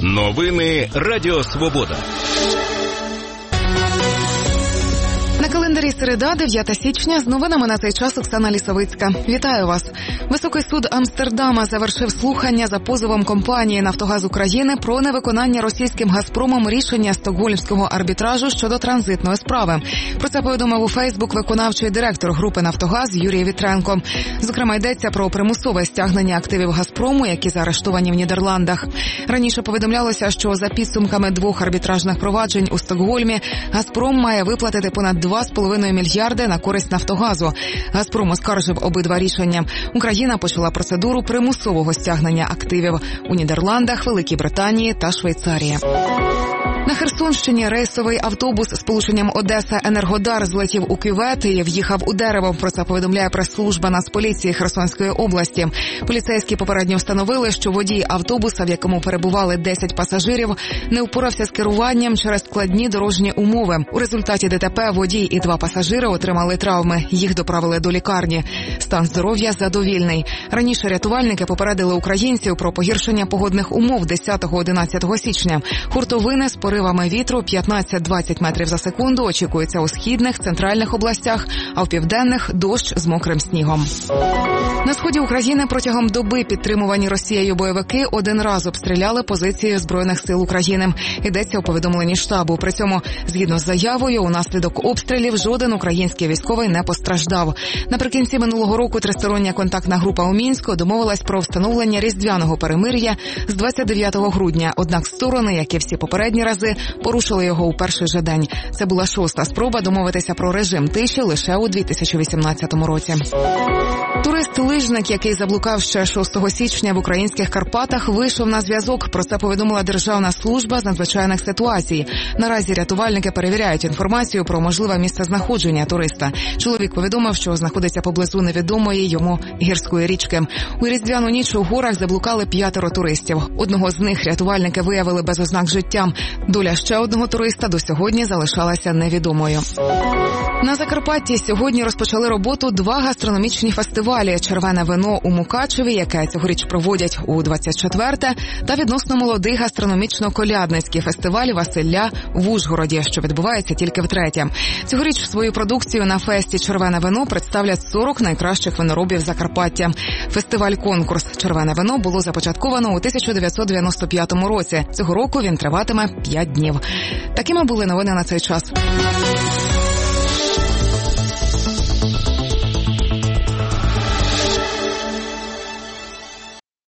Новини Радіо Свобода. На календарі середа, 9 січня, з новинами на цей час Оксана Лісовицька. Вітаю вас. Високий суд Амстердама завершив слухання за позовом компанії «Нафтогаз України» про невиконання російським «Газпромом» рішення Стокгольмського арбітражу щодо транзитної справи. Про це повідомив у Фейсбук виконавчий директор групи «Нафтогаз» Юрій Вітренко. Зокрема, йдеться про примусове стягнення активів «Газпрому», які заарештовані в Нідерландах. Раніше повідомлялося, що за підсумками 2 арбітражних проваджень у Стокгольмі «Газпром» має виплатити понад 2,5 мільярди на користь «Нафтогазу». «Газпром» оскаржив обидва рішення. Україна почала процедуру примусового стягнення активів у Нідерландах, Великій Британії та Швейцарії. На Херсонщині рейсовий автобус з сполученням Одеса-Енергодар злетів у кювет і в'їхав у дерево. Про це повідомляє прес-служба Нацполіції Херсонської області. Поліцейські попередньо встановили, що водій автобуса, в якому перебували 10 пасажирів, не впорався з керуванням через складні дорожні умови. У результаті ДТП водій і 2 пасажири отримали травми. Їх доправили до лікарні. Стан здоров'я задовільний. Раніше рятувальники попередили українців про погіршення погодних умов 10-11 січня. Хуртовини з поривами вітру 15-20 метрів за секунду очікується у східних, центральних областях, а в південних – дощ з мокрим снігом. На сході України протягом доби підтримувані Росією бойовики 1 раз обстріляли позиції Збройних сил України. Йдеться у повідомленні штабу. При цьому, згідно з заявою, унаслідок обстрілів жоден український військовий не постраждав. Наприкінці минулого року тристороння контактна група у Мінську домовилась про встановлення різдвяного перемир'я з 29 грудня. Однак сторони, як і всі попередні рази, порушили його у перший же день. Це була 6-та спроба домовитися про режим тиші лише у 2018 році. Турист-лижник, який заблукав ще 6 січня в українських Карпатах, вийшов на зв'язок. Про це повідомила Державна служба з надзвичайних ситуацій. Наразі рятувальники перевіряють інформацію про можливе місцезнаходження туриста. Чоловік повідомив, що знаходиться поблизу невідомої йому гірської річки. У різдвяну ніч у горах заблукали 5 туристів. Одного з них рятувальники виявили без ознак життя. Доля ще одного туриста до сьогодні залишалася невідомою. На Закарпатті сьогодні розпочали роботу 2 гастрономічні фестивалі «Червене вино» у Мукачеві, яке цьогоріч проводять у 24-те, та відносно молодий гастрономічно-колядницький фестиваль «Василля» в Ужгороді, що відбувається тільки втретє. Цьогоріч свою продукцію на фесті «Червене вино» представлять 40 найкращих виноробів Закарпаття. Фестиваль-конкурс «Червене вино» було започатковано у 1995 році. Цього року він триватиме 5 днів. Такими були новини на цей час.